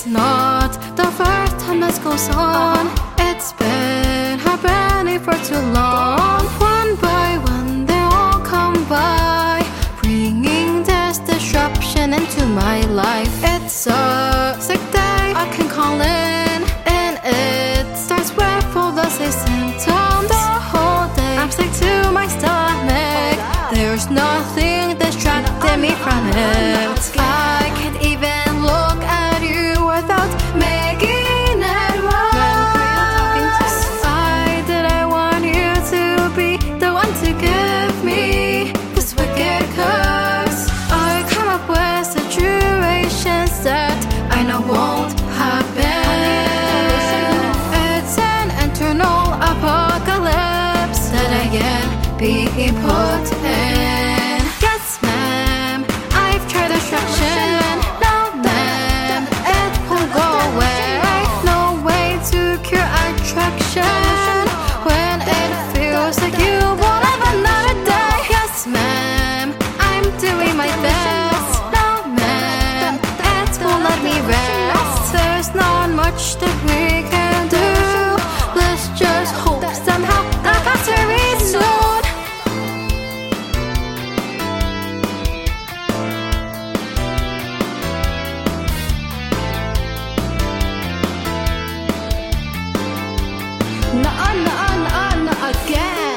It's not the first time this goes on. It's been happening for too long. One by one they all come by, bringing this disruption into my life. It's a sick day I can call in, and it starts with full dosage symptoms. The whole day I'm sick to my stomach. There's nothing distracting me from it. I can't even look at you without making it worse. Why did I want you to be the one to give me this wicked curse? I come up with situations that I know won't happen. It's an internal apocalypse that I am being put in. Yes, ma'am, I've tried distraction. No, ma'am, it won't go away. No way to cure attraction when it feels like you won't have another day. Yes, ma'am, I'm doing my best. No, ma'am, it won't let me rest. There's not much that we can do. Let's just hope somehow the faster is soon. Nuh-uh again.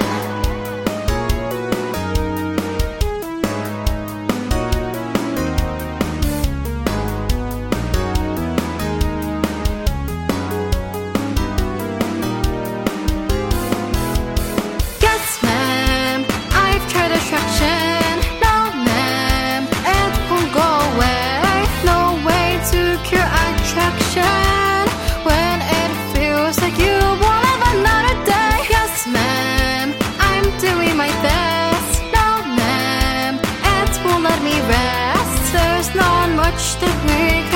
Yes, ma'am, I've tried distraction. No, ma'am, it won't go away. No way to cure attraction when it feels like you won't have another day. Yes, ma'am, I'm doing my best. No, ma'am, it won't let me rest. There's not much that we can